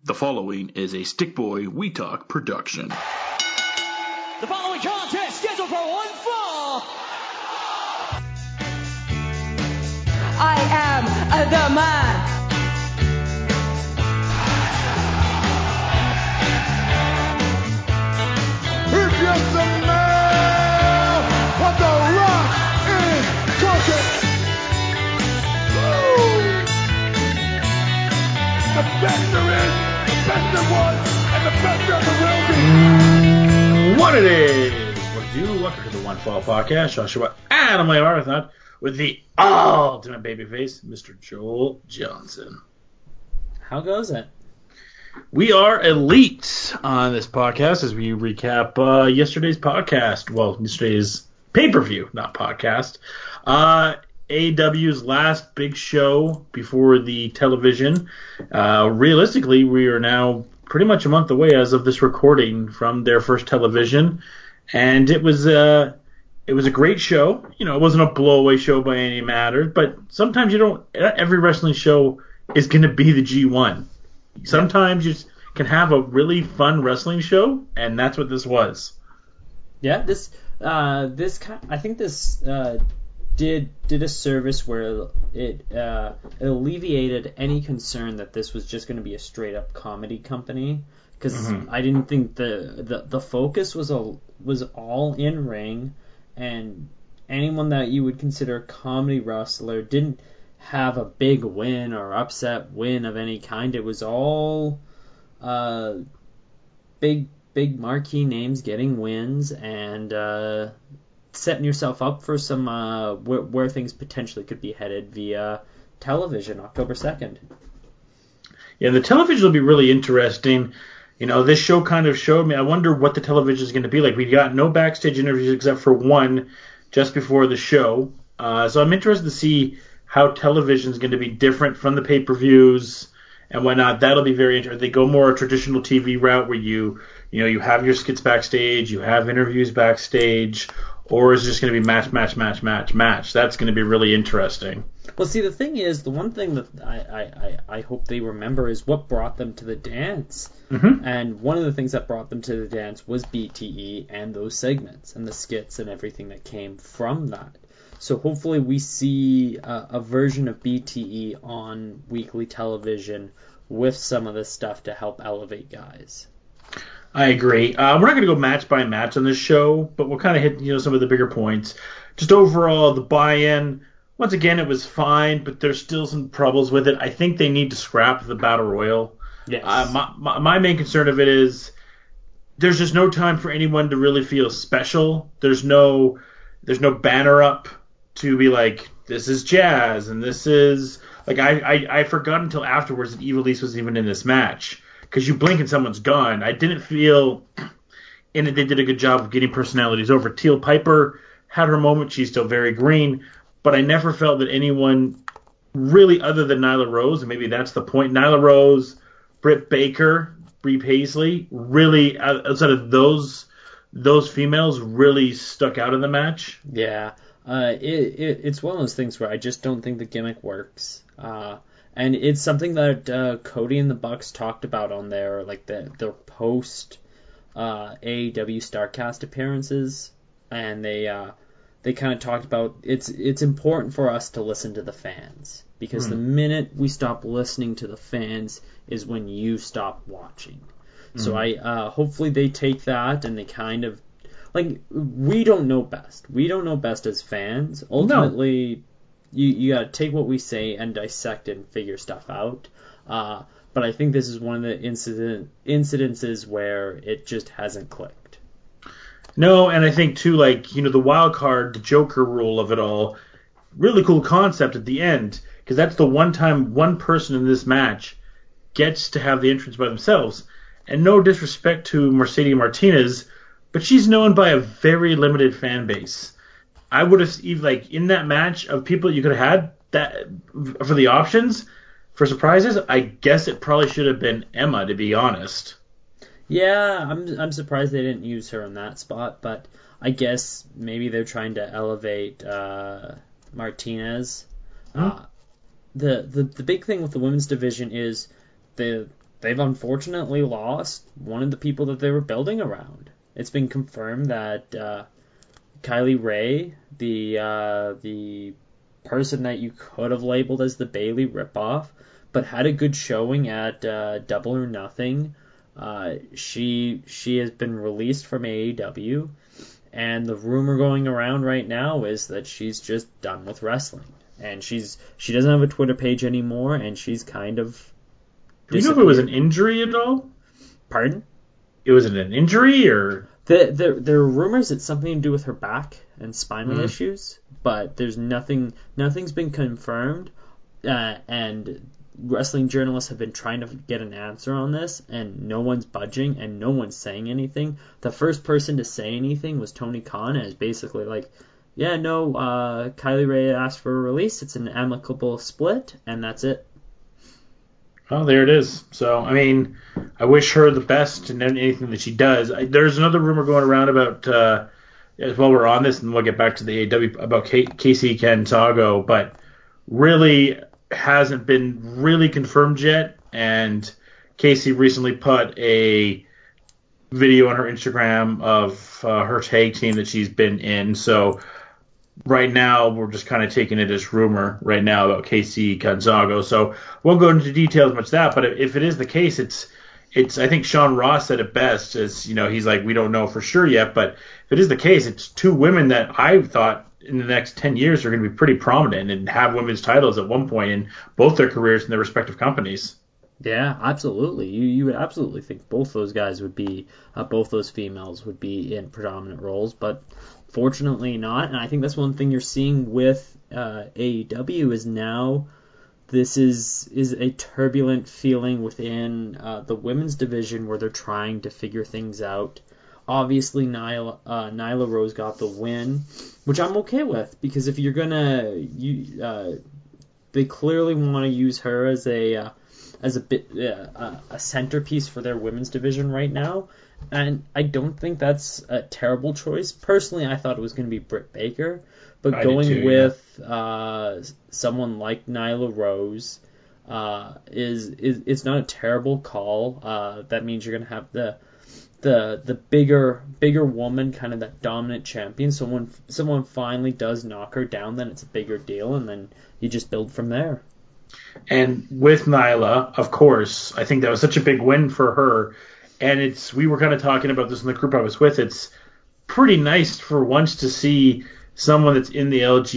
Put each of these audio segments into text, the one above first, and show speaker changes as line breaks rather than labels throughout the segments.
The following is a Stick Boy We Talk production.
The following contest scheduled for one fall.
I am the man.
He's just a man. What the Rock is cooking. Woo! The best there is, the best there was, and the best there ever will be.
What it is? What do? Welcome to the One Fall Podcast. Joshua Adam Marathon with the ultimate babyface, Mr. Joel Johnson.
How goes it?
We are elite on this podcast as we recap yesterday's podcast. Well, yesterday's pay-per-view, not podcast. AEW's last big show before the television. Realistically, we are now pretty much a month away as of this recording from their first television, and it was a great show. You know, it wasn't a blowaway show by any matter, but sometimes every wrestling show is going to be the G1. Sometimes you can have a really fun wrestling show, and that's what this was.
Yeah, I think this did a service where it alleviated any concern that this was just going to be a straight up comedy company, because I didn't think the focus was all in ring, and anyone that you would consider a comedy wrestler didn't have a big win or upset win of any kind. It was all big marquee names getting wins and setting yourself up for some where things potentially could be headed via television October 2nd.
Yeah, the television will be really interesting. You know, this show kind of showed me, I wonder what the television is going to be like. We got no backstage interviews except for one just before the show. So I'm interested to see how television is going to be different from the pay-per-views and whatnot. That'll be very interesting. They go more a traditional TV route where you have your skits backstage, you have interviews backstage, or is it just going to be match? That's going to be really interesting.
Well, see, the thing is, the one thing that I hope they remember is what brought them to the dance.
Mm-hmm.
And one of the things that brought them to the dance was BTE and those segments and the skits and everything that came from that. So hopefully we see a version of BTE on weekly television with some of this stuff to help elevate guys.
I agree. We're not going to go match by match on this show, but we'll kind of hit some of the bigger points. Just overall, the buy-in, once again, it was fine, but there's still some troubles with it. I think they need to scrap the Battle Royal.
Yes.
My main concern of it is there's just no time for anyone to really feel special. There's no banner up to be like, this is Jazz, and this is... Like, I forgot until afterwards that Evil East was even in this match. Because you blink and someone's gone. I didn't feel in it they did a good job of getting personalities over. Teal Piper had her moment. She's still very green. But I never felt that anyone really, other than Nyla Rose, and maybe that's the point, Nyla Rose, Britt Baker, Brie Paisley, really, outside of those females, really stuck out in the match.
Yeah. It's one of those things where I just don't think the gimmick works. And it's something that Cody and the Bucks talked about on their post AEW Starrcast appearances, and they kind of talked about it's important for us to listen to the fans, because the minute we stop listening to the fans is when you stop watching. So I hopefully they take that and they kind of we don't know best. We don't know best as fans. Ultimately. No. You gotta take what we say and dissect it and figure stuff out. But I think this is one of the incidences where it just hasn't clicked.
No, and I think too, the wild card, the Joker rule of it all, really cool concept at the end, because that's the one time one person in this match gets to have the entrance by themselves. And no disrespect to Mercedes Martinez, but she's known by a very limited fan base. I would have, in that match of people you could have had that for the options for surprises, I guess it probably should have been Emma, to be honest.
Yeah, I'm surprised they didn't use her in that spot, but I guess maybe they're trying to elevate Martinez. The big thing with the women's division is the they've unfortunately lost one of the people that they were building around. It's been confirmed that Kylie Rae, the person that you could have labeled as the Bayley ripoff, but had a good showing at Double or Nothing. She has been released from AEW, and the rumor going around right now is that she's just done with wrestling, and she doesn't have a Twitter page anymore, and she's kind of.
Do you know if it was an injury at all?
Pardon?
It was an injury, or
there are rumors it's something to do with her back and spinal issues, but there's nothing's been confirmed, and wrestling journalists have been trying to get an answer on this, and no one's budging and no one's saying anything. The first person to say anything was Tony Khan, and it's basically like, yeah, no, Kylie Rae asked for a release, it's an amicable split, and that's it.
Oh, there it is. So, I mean, I wish her the best in anything that she does. There's another rumor going around about, while we're on this, and we'll get back to the AEW, about Casey Cantago, but really hasn't been really confirmed yet. And Casey recently put a video on her Instagram of her tag team that she's been in. So right now we're just kind of taking it as rumor right now about Casey Cantago. So won't go into details much of that. But if it is the case, it's I think Sean Ross said it best. As you know, he's like, we don't know for sure yet. But if it is the case, it's two women that I thought in the next 10 years are going to be pretty prominent and have women's titles at one point in both their careers in their respective companies.
Yeah, absolutely. You would absolutely think both those guys would be, both those females would be in predominant roles, but fortunately not. And I think that's one thing you're seeing with AEW is now this is a turbulent feeling within the women's division where they're trying to figure things out. Obviously, Nyla Rose got the win, which I'm okay with, because if you're gonna, they clearly want to use her as a centerpiece for their women's division right now, and I don't think that's a terrible choice. Personally, I thought it was going to be Britt Baker, but going with someone like Nyla Rose it's not a terrible call. That means you're going to have the bigger woman, kind of that dominant champion. So when someone finally does knock her down, then it's a bigger deal, and then you just build from there.
And with Nyla, of course, I think that was such a big win for her. And we were kind of talking about this in the group I was with. It's pretty nice for once to see someone that's in the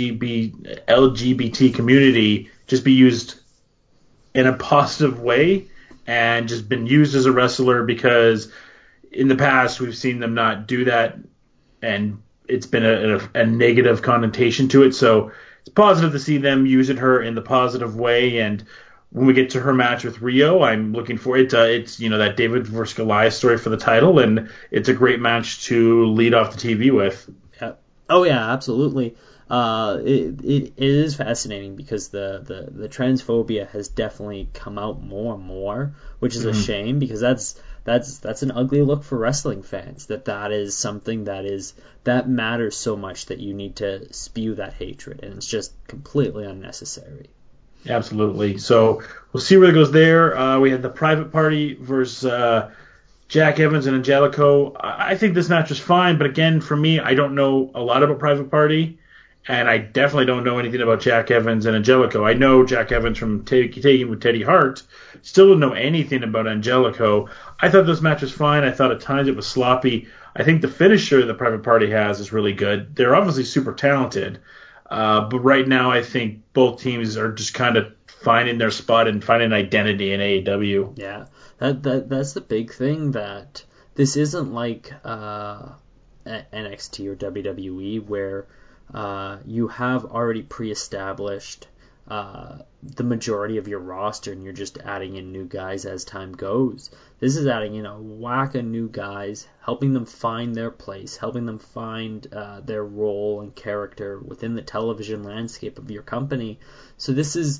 LGBT community just be used in a positive way and just been used as a wrestler, because in the past we've seen them not do that, and it's been a negative connotation to it. So it's positive to see them using her in the positive way. And when we get to her match with Rio, I'm looking for it. It's that David versus Goliath story for the title, and it's a great match to lead off the TV with.
Yeah. Oh yeah, absolutely. It is fascinating because the transphobia has definitely come out more and more, which is a shame, because that's an ugly look for wrestling fans. That is something that matters so much that you need to spew that hatred, and it's just completely unnecessary.
Absolutely. So we'll see where it goes there. We had the Private Party versus Jack Evans and Angelico. I think this match was fine, but again, for me, I don't know a lot about Private Party, and I definitely don't know anything about Jack Evans and Angelico. I know Jack Evans from Taking with Teddy Hart. Still don't know anything about Angelico. I thought this match was fine. I thought at times it was sloppy. I think the finisher the Private Party has is really good. They're obviously super talented, but right now I think both teams are just kind of finding their spot and finding identity in AEW.
Yeah, that's the big thing, that this isn't like NXT or WWE where you have already pre-established the majority of your roster and you're just adding in new guys as time goes. This is adding in a whack of new guys, helping them find their place, helping them find their role and character within the television landscape of your company. So this is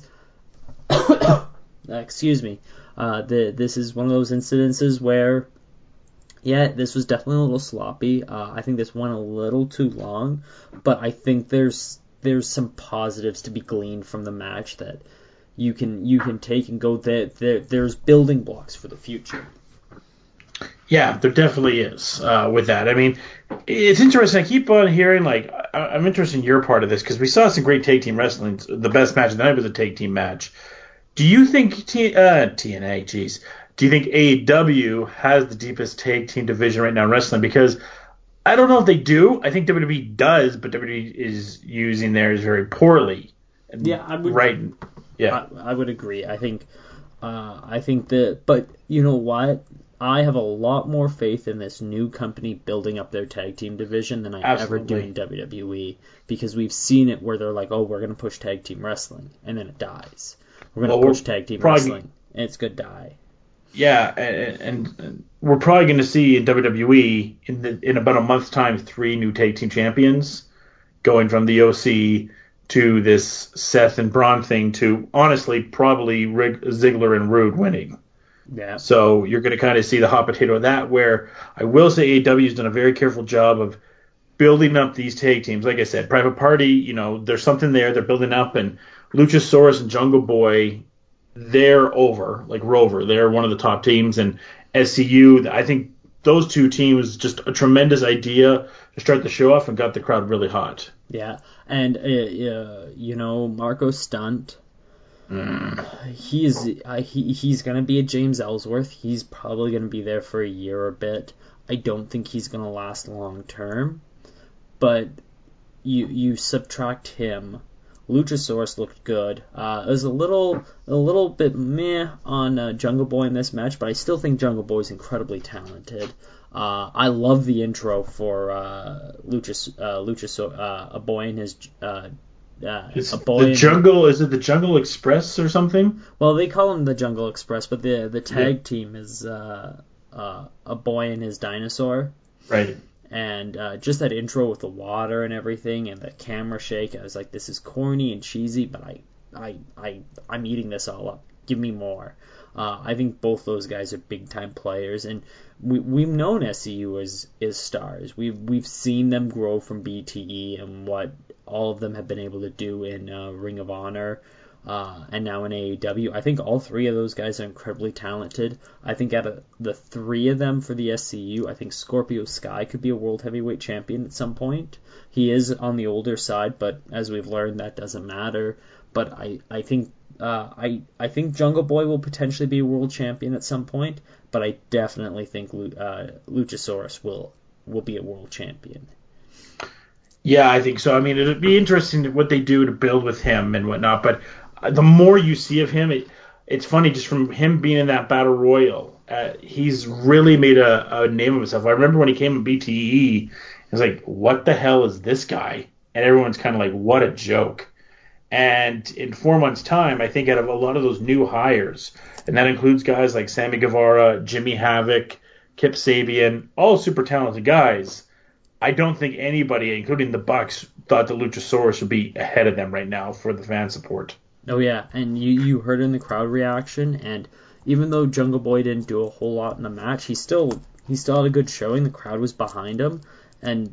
excuse me, this is one of those incidences where, yeah, this was definitely a little sloppy. I think this went a little too long, but I think there's some positives to be gleaned from the match, that you can take and go there's building blocks for the future.
Yeah, there definitely is with that. I mean, it's interesting. I keep on hearing, like, I'm interested in your part of this because we saw some great tag team wrestling. The best match of the night was a tag team match. Do you think TNA, geez, do you think AEW has the deepest tag team division right now in wrestling? Because I don't know if they do. I think WWE does, but WWE is using theirs very poorly.
Yeah, I would.
Right. Yeah.
I would agree. I think that, but you know what? I have a lot more faith in this new company building up their tag team division than I ever do in WWE, because we've seen it where they're like, oh, we're going to push tag team wrestling, and then it dies. We're going to push tag team wrestling, and it's going to die.
Yeah, and we're probably going to see in WWE in about a month's time 3 new tag team champions, going from the OC to this Seth and Braun thing to, honestly, probably Ziggler and Rude winning.
Yeah.
So you're going to kind of see the hot potato of that, where I will say AEW has done a very careful job of building up these tag teams. Like I said, Private Party, there's something there. They're building up, and Luchasaurus and Jungle Boy, they're over. Like Rover, they're one of the top teams. And SCU, I think those 2 teams, just a tremendous idea to start the show off and got the crowd really hot.
Yeah, and Marco Stunt. He's gonna be a James Ellsworth. He's probably gonna be there for a year or a bit. I don't think he's gonna last long term. But you subtract him. Luchasaurus looked good. It was a little bit meh on Jungle Boy in this match, but I still think Jungle Boy is incredibly talented. I love the intro for a boy and his.
Is it the Jungle Express or something?
Well, they call him the Jungle Express, but the tag team is a boy and his dinosaur.
Right.
And just that intro with the water and everything, and the camera shake, I was like, this is corny and cheesy, but I'm eating this all up. Give me more. I think both those guys are big time players, and we've known SCU is stars. We've seen them grow from BTE and what all of them have been able to do in Ring of Honor, and now in AEW. I think all 3 of those guys are incredibly talented. I think out of the 3 of them for the SCU, I think Scorpio Sky could be a world heavyweight champion at some point. He is on the older side, but as we've learned, that doesn't matter. But I think Jungle Boy will potentially be a world champion at some point, but I definitely think Luchasaurus will be a world champion.
Yeah, I think so. I mean, it'd be interesting what they do to build with him and whatnot, but the more you see of him, it's funny, just from him being in that Battle Royal, he's really made a name of himself. I remember when he came in BTE, I was like, what the hell is this guy? And everyone's kind of like, what a joke. And in 4 months' time, I think out of a lot of those new hires, and that includes guys like Sammy Guevara, Jimmy Havoc, Kip Sabian, all super talented guys, I don't think anybody, including the Bucks, thought that Luchasaurus would be ahead of them right now for the fan support.
Oh yeah, and you heard in the crowd reaction, and even though Jungle Boy didn't do a whole lot in the match, he still had a good showing. The crowd was behind him, and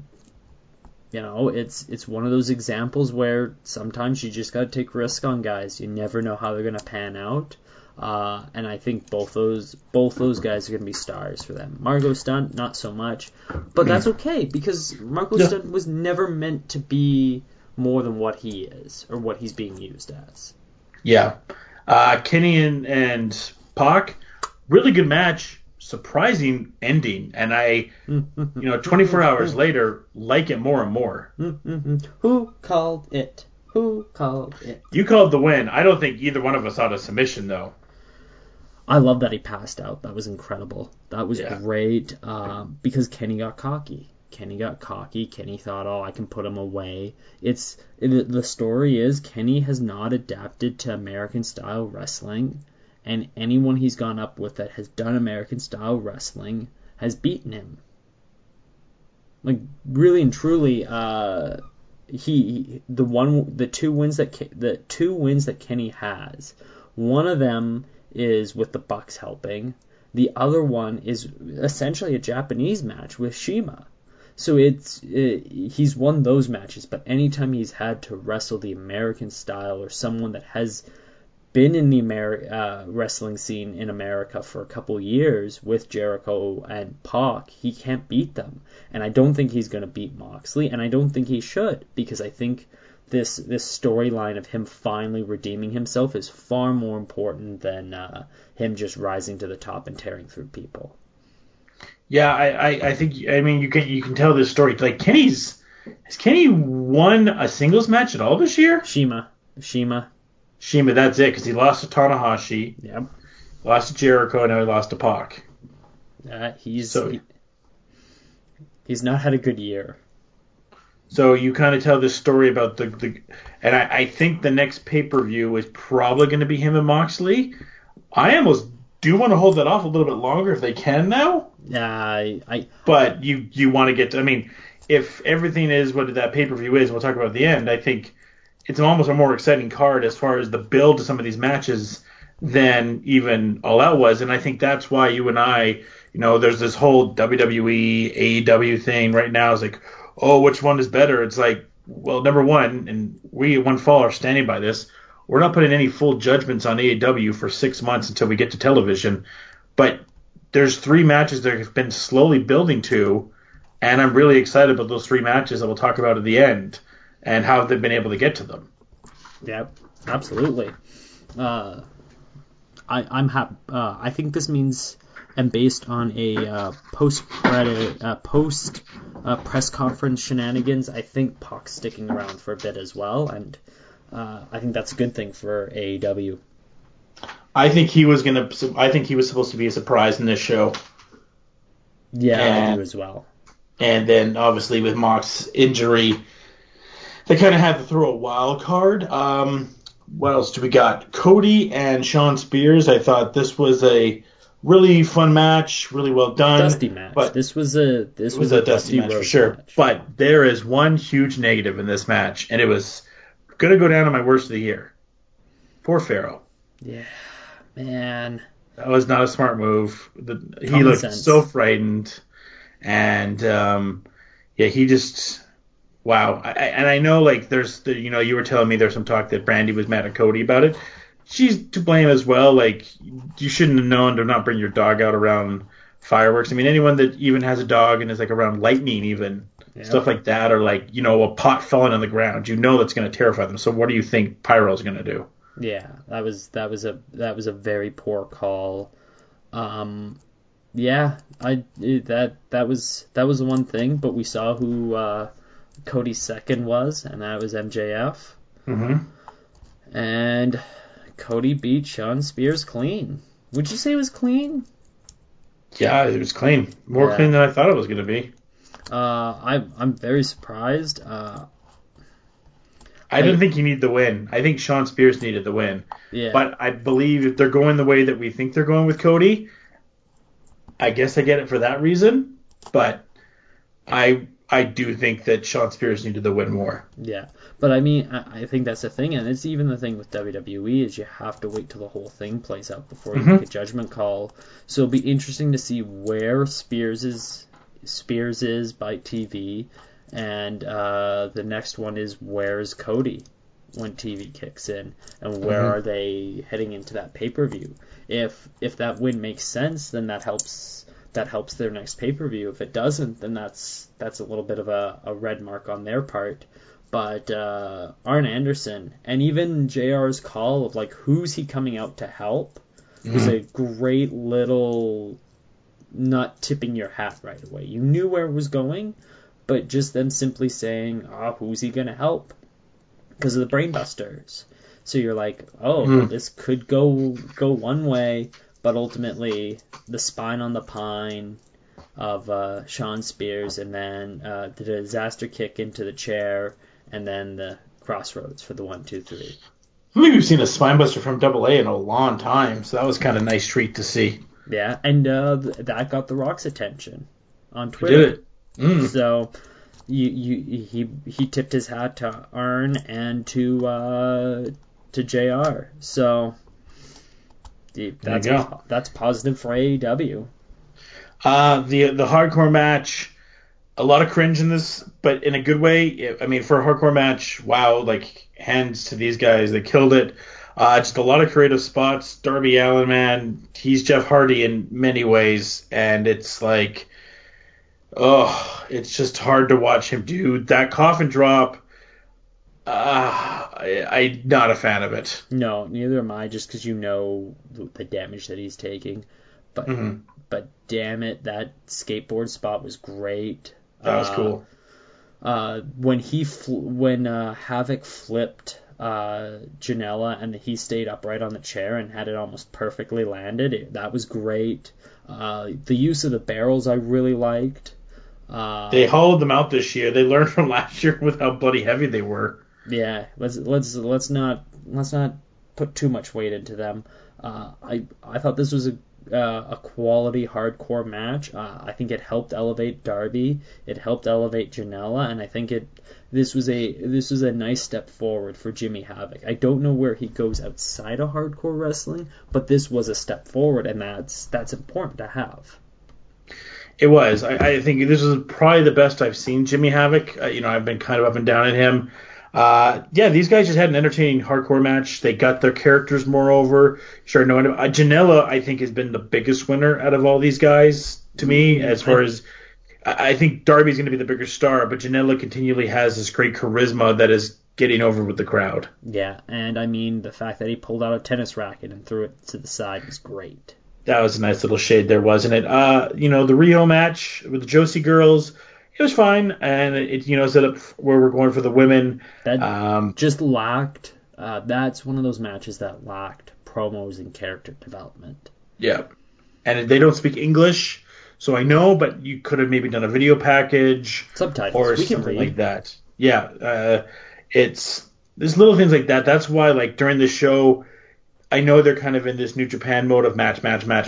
it's one of those examples where sometimes you just gotta take risk on guys. You never know how they're gonna pan out. And I think both those guys are going to be stars for them. Marco Stunt, not so much, but that's okay because Marco Stunt was never meant to be more than what he is or what he's being used as.
Yeah, Kenny and Pac, really good match, surprising ending, and I, 24 hours later, like it more and more.
Who called it? Who called it?
You called the win. I don't think either one of us had a submission though.
I love that he passed out. That was incredible. That was great because Kenny got cocky. Kenny thought, oh, I can put him away. The story is Kenny has not adapted to American-style wrestling, and anyone he's gone up with that has done American-style wrestling has beaten him. Like, really and truly, the two wins that Kenny has, one of them is with the Bucks helping. The other one is essentially a Japanese match with Shima. So he's won those matches, but anytime he's had to wrestle the American style or someone that has been in the wrestling scene in America for a couple years with Jericho and Pac, he can't beat them. And I don't think he's going to beat Moxley, and I don't think he should, because I think this storyline of him finally redeeming himself is far more important than him just rising to the top and tearing through people.
Yeah, I think, I mean, you can tell this story. Like, has Kenny won a singles match at all this year?
Shima,
that's it, because he lost to Tanahashi.
Yep.
Lost to Jericho, and now he lost to Pac.
He's not had a good year.
So you kind of tell this story about and I think the next pay-per-view is probably going to be him and Moxley. I almost do want to hold that off a little bit longer if they can now. But you want to get to, I mean, if everything is what that pay-per-view is, we'll talk about at the end, I think it's almost a more exciting card as far as the build to some of these matches than even All Out was. And I think that's why you and I, there's this whole WWE, AEW thing right now. It's like, oh, which one is better? It's like, well, number one, and we at One Fall are standing by this, we're not putting any full judgments on AEW for 6 months until we get to television. But there's 3 matches that have been slowly building to, and I'm really excited about those 3 matches that we'll talk about at the end and how they've been able to get to them.
Yep, absolutely. I'm happy. I think this means, and based on a post press conference shenanigans, I think Pac's sticking around for a bit as well, and I think that's a good thing for AEW.
I think he was supposed to be a surprise in this show.
Yeah, I do as well.
And then obviously with Mox's injury, they kind of had to throw a wild card. What else do we got? Cody and Shawn Spears. I thought this was a really fun match, really well done.
Dusty match. But this was a dusty
match for sure. Match. But there is one huge negative in this match, and it was going to go down to my worst of the year. Poor Pharaoh.
Yeah, man.
That was not a smart move. He looked so frightened, and he just. Wow. I know, like, you were telling me there's some talk that Brandy was mad at Cody about it. She's to blame as well. Like, you shouldn't have known to not bring your dog out around fireworks. I mean, anyone that even has a dog and is, like, around lightning even, stuff like that, or, like, a pot falling on the ground, that's going to terrify them. So what do you think Pyro's going to do?
Yeah, that was a very poor call. That was the one thing, but we saw who Cody's second was, and that was MJF.
Mm-hmm.
And Cody beat Shawn Spears clean. Would you say it was clean?
Yeah, it was clean. More clean than I thought it was going to be.
I'm very surprised.
I didn't think he needed the win. I think Shawn Spears needed the win.
Yeah.
But I believe if they're going the way that we think they're going with Cody, I guess I get it for that reason. But I do think that Shawn Spears needed the win more.
Yeah, but I mean, I think that's the thing, and it's even the thing with WWE is you have to wait till the whole thing plays out before you make a judgment call. So it'll be interesting to see where Spears is by TV, and the next one is where's Cody when TV kicks in, and where are they heading into that pay-per-view. If that win makes sense, then that helps their next pay-per-view. If it doesn't, then that's a little bit of a red mark on their part. But Arn Anderson, and even JR's call of, like, who's he coming out to help, was a great little not tipping your hat right away. You knew where it was going, but just them simply saying, who's he going to help? Because of the Brainbusters. So you're like, this could go one way, but ultimately the spine on the pine of Shawn Spears, and then the disaster kick into the chair, and then the crossroads for the 1, 2, 3.
I think we've seen a spinebuster from AA in a long time, so that was kind of a nice treat to see.
Yeah, and that got The Rock's attention on Twitter.
Did it?
So he tipped his hat to Arn and to JR. So that's positive for AEW.
The hardcore match, a lot of cringe in this, but in a good way. I mean, for a hardcore match, wow, like, hands to these guys, they killed it. Just a lot of creative spots. Darby Allin, man, he's Jeff Hardy in many ways, and it's like, it's just hard to watch him do that coffin drop. I'm not a fan of it.
No, neither am I, just because you know the damage that he's taking. But but damn it, that skateboard spot was great.
That was cool.
When Havoc flipped Janela and he stayed upright on the chair and had it almost perfectly landed, that was great. The use of the barrels I really liked.
They hollowed them out this year. They learned from last year with how bloody heavy they were.
Yeah, let's not put too much weight into them. I thought this was a quality hardcore match. I think it helped elevate Darby. It helped elevate Janela, and I think this was a nice step forward for Jimmy Havoc. I don't know where he goes outside of hardcore wrestling, but this was a step forward, and that's important to have.
It was. I think this was probably the best I've seen Jimmy Havoc. I've been kind of up and down at him. These guys just had an entertaining hardcore match. They got their characters more over. Sure, no, Janela, I think, has been the biggest winner out of all these guys to me. As far as I think Darby's going to be the bigger star, but Janela continually has this great charisma that is getting over with the crowd.
Yeah, and I mean the fact that he pulled out a tennis racket and threw it to the side was great.
That was a nice little shade there, wasn't it? The Rio match with the Josie girls. It was fine, and it set up where we're going for the women.
That just lacked. That's one of those matches that lacked promos and character development.
Yeah, and they don't speak English, so I know, but you could have maybe done a video package,
subtitles,
or something like that. Yeah, it's there's little things like that. That's why, like during the show, I know they're kind of in this New Japan mode of match,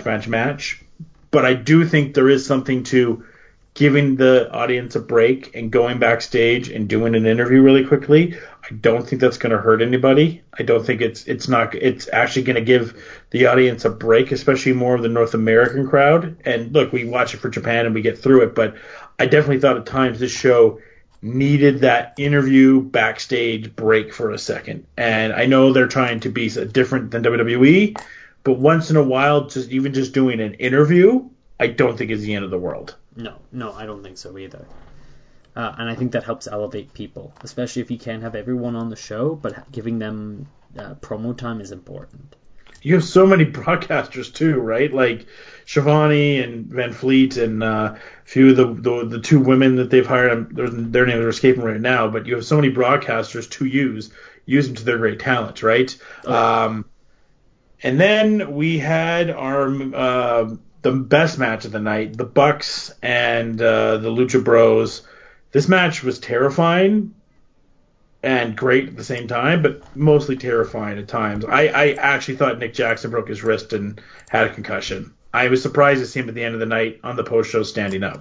but I do think there is something to giving the audience a break and going backstage and doing an interview really quickly. I don't think that's going to hurt anybody. I don't think it's actually going to give the audience a break, especially more of the North American crowd. And look, we watch it for Japan and we get through it, but I definitely thought at times this show needed that interview backstage break for a second. And I know they're trying to be different than WWE, but once in a while, just doing an interview, I don't think is the end of the world.
No, I don't think so either. And I think that helps elevate people, especially if you can't have everyone on the show, but giving them promo time is important.
You have so many broadcasters too, right? Like Shivani and Van Fleet and a few of the two women that they've hired. Their names are escaping right now, but you have so many broadcasters to use them to their great talent, right? Okay. And then we had our the best match of the night, the Bucks and the Lucha Bros. This match was terrifying and great at the same time, but mostly terrifying at times. I actually thought Nick Jackson broke his wrist and had a concussion. I was surprised to see him at the end of the night on the post show standing up.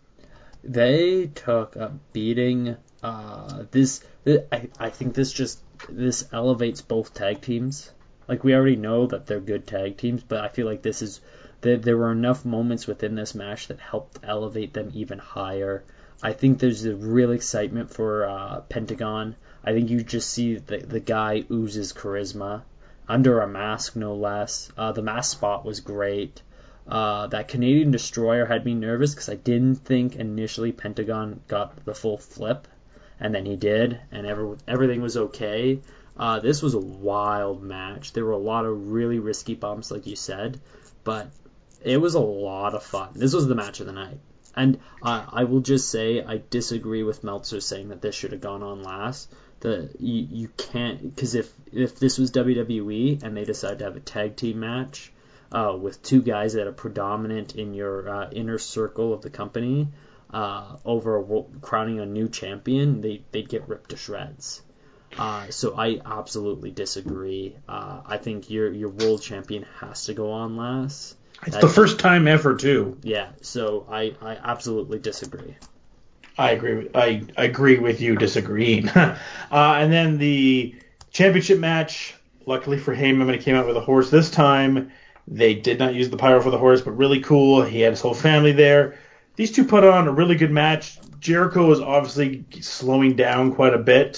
They took a beating. I think this elevates both tag teams. Like, we already know that they're good tag teams, but I feel like there were enough moments within this match that helped elevate them even higher. I think there's a real excitement for Pentagon. I think you just see the guy oozes charisma under a mask, no less. The mask spot was great. That Canadian Destroyer had me nervous because I didn't think initially Pentagon got the full flip, and then he did, and everything was okay. This was a wild match. There were a lot of really risky bumps, like you said, but it was a lot of fun. This was the match of the night. And I will just say I disagree with Meltzer saying that this should have gone on last. You can't, because if this was WWE and they decide to have a tag team match with two guys that are predominant in your inner circle of the company over crowning a new champion, they'd get ripped to shreds. So I absolutely disagree. I think your world champion has to go on last.
It's the first time ever, too.
Yeah, so I absolutely disagree.
I agree with you disagreeing. And then the championship match, luckily for Heyman, when he came out with a horse this time, they did not use the pyro for the horse, but really cool. He had his whole family there. These two put on a really good match. Jericho is obviously slowing down quite a bit.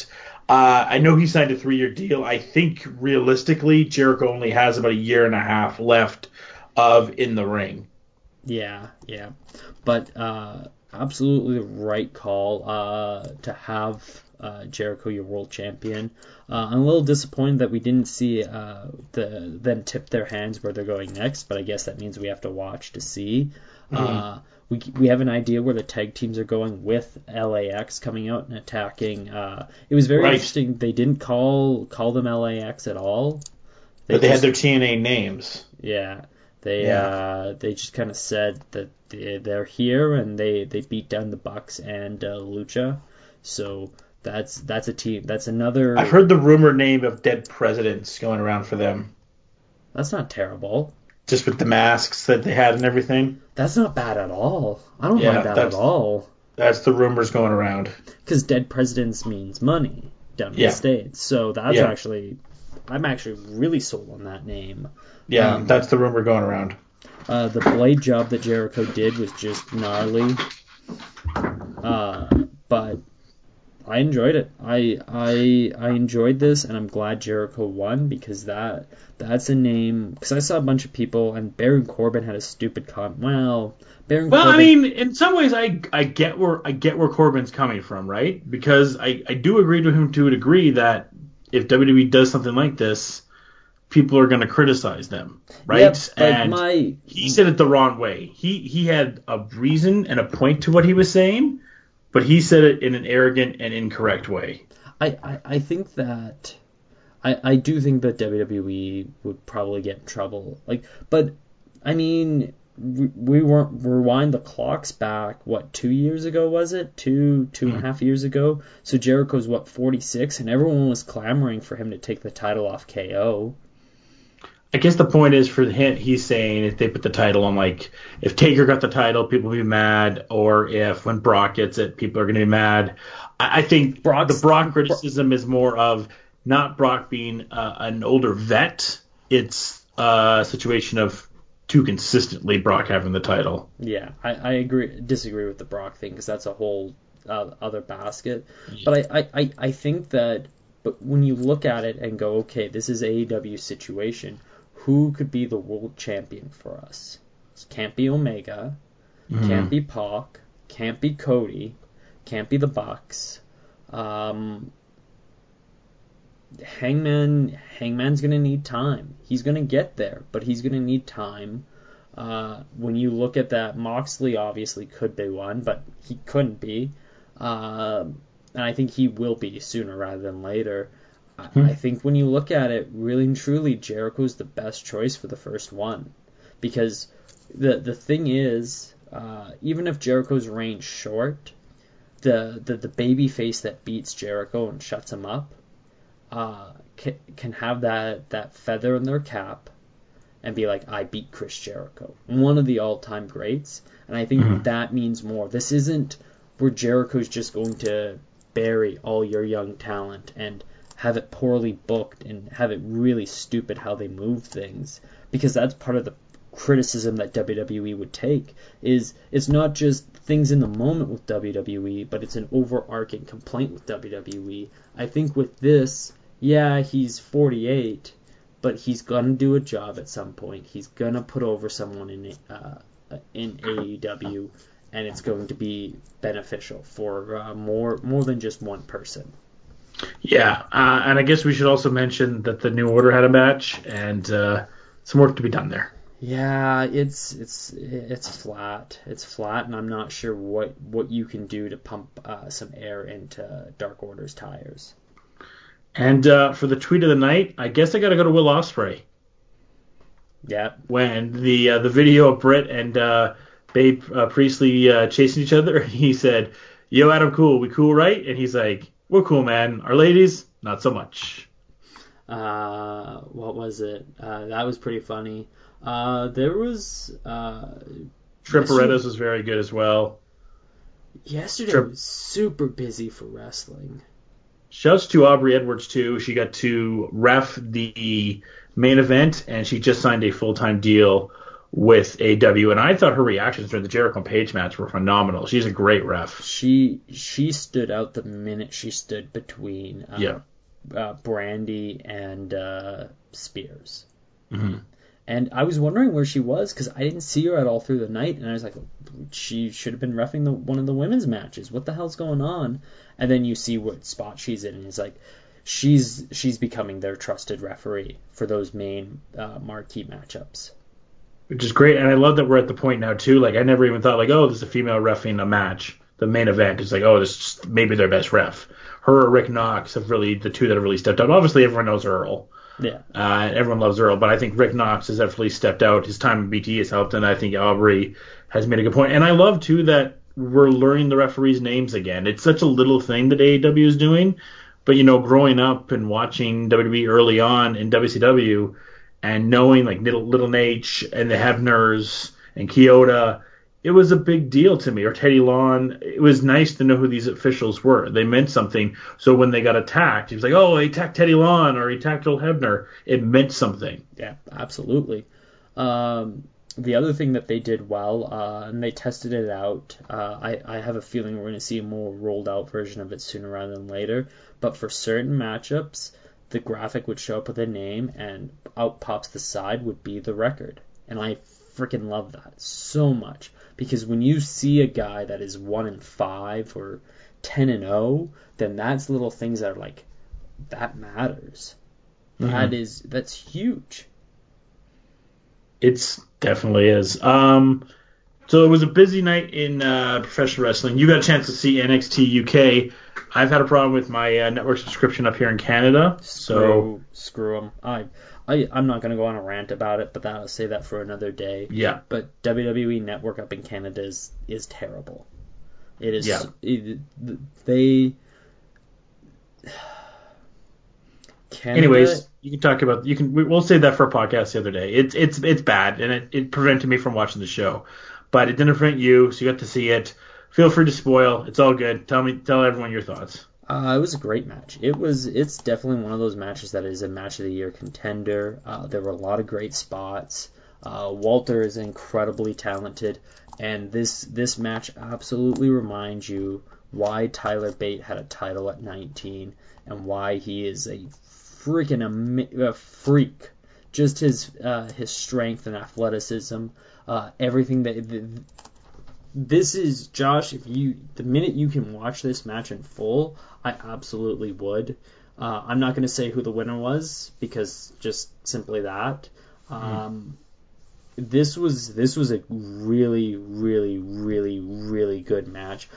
I know he signed a 3-year deal. I think realistically, Jericho only has about a year and a half left of in the ring.
Yeah. But absolutely the right call to have Jericho your world champion. I'm a little disappointed that we didn't see them tip their hands where they're going next, but I guess that means we have to watch to see. We have an idea where the tag teams are going with LAX coming out and attacking. It was very interesting. They didn't call them LAX at all.
But they had their TNA names.
Yeah. They just kind of said that they're here and they beat down the Bucks and Lucha. So that's a team. That's another.
I've heard the rumor name of Dead Presidents going around for them.
That's not terrible.
Just with the masks that they had and everything.
That's not bad at all. I don't mind that at all.
That's the rumors going around.
Because Dead Presidents means money down in the States. So that's actually, I'm actually really sold on that name.
Yeah, that's the rumor going around.
The blade job that Jericho did was just gnarly. But I enjoyed it. I enjoyed this, and I'm glad Jericho won because that's a name. Because I saw a bunch of people, and Baron Corbin had a stupid comment. Corbin,
I mean, in some ways, I get where Corbin's coming from, right? Because I do agree to him to a degree that if WWE does something like this, people are going to criticize them, right?
Yep,
and he said it the wrong way. He had a reason and a point to what he was saying, but he said it in an arrogant and incorrect way.
I think that I do think that WWE would probably get in trouble. But I mean, we weren't rewind the clocks back. What, 2 years ago was it? Two and a half years ago. So Jericho's 46, and everyone was clamoring for him to take the title off KO.
I guess the point is for him, he's saying if they put the title on, like, if Taker got the title, people will be mad, or if when Brock gets it, people are going to be mad. I think the Brock criticism is more of not Brock being an older vet. It's a situation of too consistently Brock having the title.
Yeah, I disagree with the Brock thing because that's a whole other basket. Yeah. But I think that when you look at it and go, okay, this is AEW's situation, who could be the world champion for us? It can't be Omega, can't be Pac, can't be Cody, can't be the Bucks. Hangman's going to need time. He's going to get there, but he's going to need time. When you look at that, Moxley obviously could be one, but he couldn't be. And I think he will be sooner rather than later. I think when you look at it, really and truly, Jericho's the best choice for the first one. Because the thing is, even if Jericho's reign short, the baby face that beats Jericho and shuts him up can have that feather in their cap and be like, I beat Chris Jericho, one of the all-time greats. And I think that means more. This isn't where Jericho's just going to bury all your young talent and have it poorly booked and have it really stupid how they move things, because that's part of the criticism that WWE would take. Is it's not just things in the moment with WWE, but it's an overarching complaint with WWE. I think with this, yeah, he's 48, but he's gonna do a job at some point. He's gonna put over someone in AEW, and it's going to be beneficial for more than just one person.
Yeah, and I guess we should also mention that the New Order had a match, and some work to be done there.
Yeah, it's flat. It's flat, and I'm not sure what you can do to pump some air into Dark Order's tires.
And for the tweet of the night, I guess I got to go to Will Ospreay.
Yeah.
When the video of Britt and Babe Priestley chasing each other, he said, "Yo, Adam Cool, we cool, right?" And he's like, "We're cool, man. Our ladies, not so much."
What was it? That was pretty funny. There was
Trip Paredes was very good as well.
Yesterday was super busy for wrestling.
Shouts to Aubrey Edwards too. She got to ref the main event, and she just signed a full-time deal with AEW, and I thought her reactions during the Jericho and Page match were phenomenal. She's a great ref.
She stood out the minute she stood between Brandy and Spears.
Mm-hmm.
And I was wondering where she was because I didn't see her at all through the night, and I was like, she should have been reffing one of the women's matches. What the hell's going on? And then you see what spot she's in, and it's like she's becoming their trusted referee for those main marquee matchups.
Which is great, and I love that we're at the point now too. Like I never even thought like, oh, there's a female reffing a match, the main event. It's like, oh, this is maybe their best ref. Her or Rick Knox have really the two that have really stepped up. Obviously, everyone knows Earl.
Yeah.
Everyone loves Earl, but I think Rick Knox has definitely stepped out. His time in BT has helped, and I think Aubrey has made a good point. And I love too that we're learning the referees' names again. It's such a little thing that AEW is doing, but growing up and watching WWE early on in WCW. And knowing like Little Nate and the Hebners and Kyoto, it was a big deal to me. Or Teddy Long, it was nice to know who these officials were. They meant something. So when they got attacked, he was like, oh, he attacked Teddy Long or he attacked old Hebner. It meant something.
Yeah, absolutely. The other thing that they did well, and they tested it out, I have a feeling we're going to see a more rolled out version of it sooner rather than later. But for certain matchups, the graphic would show up with a name, and out pops the side would be the record. And I freaking love that so much. Because when you see a guy that is 1-5 or 10-0, then that's little things that are like, that matters. Mm-hmm. That's huge.
It definitely is. So it was a busy night in professional wrestling. You got a chance to see NXT UK. I've had a problem with my network subscription up here in Canada.
Screw them. I'm not going to go on a rant about it, but I'll say that for another day.
Yeah.
But WWE Network up in Canada is terrible. It is. Yeah.
Canada, anyways, you can talk about we'll save that for a podcast the other day. It's bad, and it prevented me from watching the show, but it didn't prevent you, so you got to see it. Feel free to spoil. It's all good. Tell everyone your thoughts.
It was a great match. It's definitely one of those matches that is a match of the year contender. There were a lot of great spots. Walter is incredibly talented, and this match absolutely reminds you why Tyler Bate had a title at 19 and why he is a freaking freak. Just his strength and athleticism, everything that. This is, Josh, the minute you can watch this match in full, I absolutely would. I'm not going to say who the winner was, because just simply that. This was a really, really, really, really good match.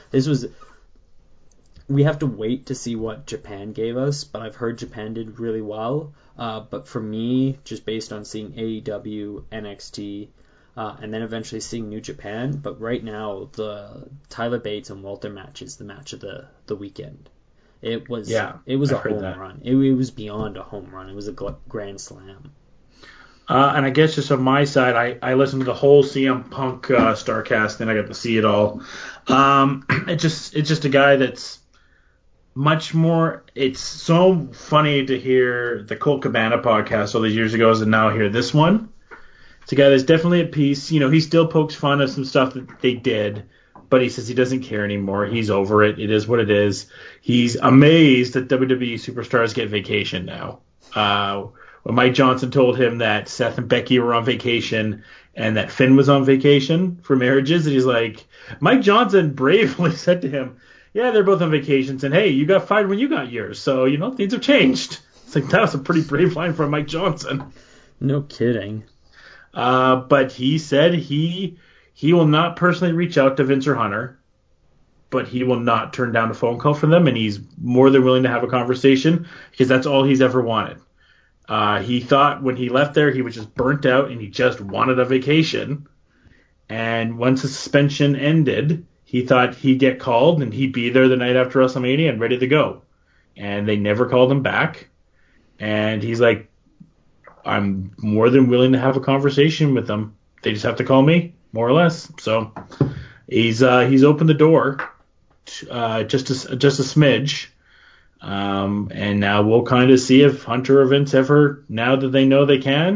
We have to wait to see what Japan gave us, but I've heard Japan did really well. But for me, just based on seeing AEW, NXT, and then eventually seeing New Japan. But right now, the Tyler Bates and Walter match is the match of the weekend. It was a home run. It was beyond a home run. It was a grand slam.
And I guess just on my side, I listened to the whole CM Punk Starcast, and I got to see it all. It's just a guy that's much more. It's so funny to hear the Colt Cabana podcast all these years ago, and now hear this one. It's a guy that's definitely at peace. He still pokes fun at some stuff that they did, but he says he doesn't care anymore. He's over it. It is what it is. He's amazed that WWE superstars get vacation now. When Mike Johnson told him that Seth and Becky were on vacation and that Finn was on vacation for marriages, and he's like, Mike Johnson bravely said to him, yeah, they're both on vacations, and hey, you got fired when you got yours, so, things have changed. It's like, that was a pretty brave line from Mike Johnson.
No kidding.
But he said he will not personally reach out to Vince or Hunter, but he will not turn down a phone call from them, and he's more than willing to have a conversation because that's all he's ever wanted. He thought when he left there he was just burnt out and he just wanted a vacation. And once the suspension ended, he thought he'd get called and he'd be there the night after WrestleMania and ready to go. And they never called him back. And he's like, I'm more than willing to have a conversation with them. They just have to call me, more or less. So he's opened the door just a smidge. And now we'll kind of see if Hunter or Vince ever, now that they know they can,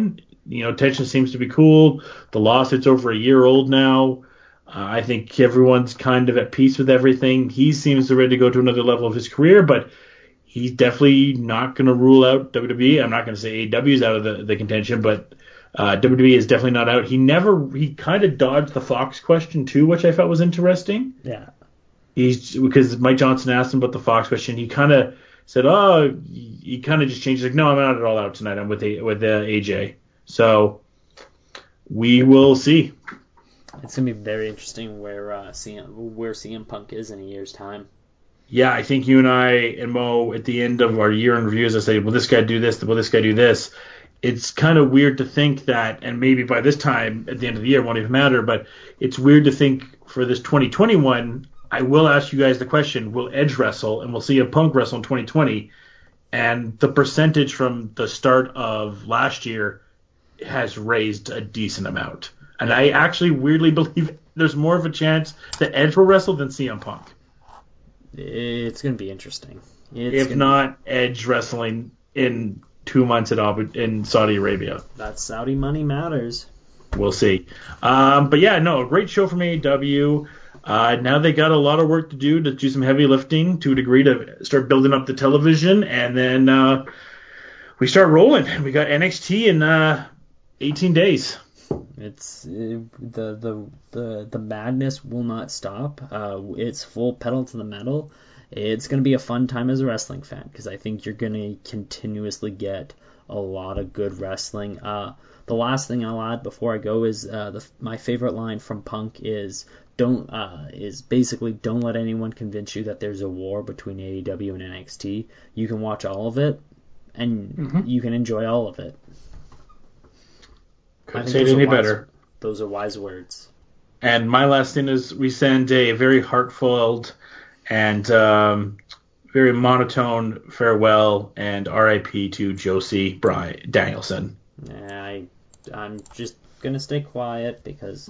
tension seems to be cool. The lawsuit's over a year old now. I think everyone's kind of at peace with everything. He seems ready to go to another level of his career, but he's definitely not going to rule out WWE. I'm not going to say AEW's out of the contention, but WWE is definitely not out. He kind of dodged the Fox question too, which I felt was interesting.
Yeah.
Because Mike Johnson asked him about the Fox question. He kind of said, he kind of just changed. He's like, no, I'm not at all out tonight. I'm with AJ. So we will see.
It's going to be very interesting where CM Punk is in a year's time.
Yeah, I think you and I and Mo at the end of our year in reviews, I say, will this guy do this? Will this guy do this? It's kind of weird to think that, and maybe by this time at the end of the year it won't even matter, but it's weird to think for this 2021, I will ask you guys the question, will Edge wrestle? And we'll see a Punk wrestle in 2020. And the percentage from the start of last year has raised a decent amount. And I actually weirdly believe there's more of a chance that Edge will wrestle than CM Punk.
It's going to be interesting.
If not Edge wrestling in 2 months in Saudi Arabia.
That Saudi money matters.
We'll see. But yeah, no, a great show from AEW. Now they got a lot of work to do some heavy lifting to a degree to start building up the television, and then we start rolling. We got NXT in 18 days.
It's the madness will not stop. It's full pedal to the metal. It's going to be a fun time as a wrestling fan because I think you're going to continuously get a lot of good wrestling. The last thing I'll add before I go is my favorite line from Punk is don't let anyone convince you that there's a war between AEW and NXT. You can watch all of it and you can enjoy all of it.
Couldn't say it any better.
Those are wise words.
And my last thing is we send a very heartfelt and very monotone farewell and RIP to Josie Danielson.
I'm just gonna stay quiet because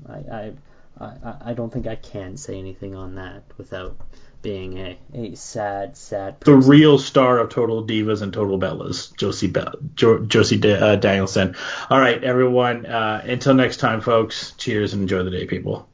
I don't think I can say anything on that without being a sad person.
The real star of Total Divas and Total Bellas, Josie Danielson. All right, everyone. Until next time, folks. Cheers and enjoy the day, people.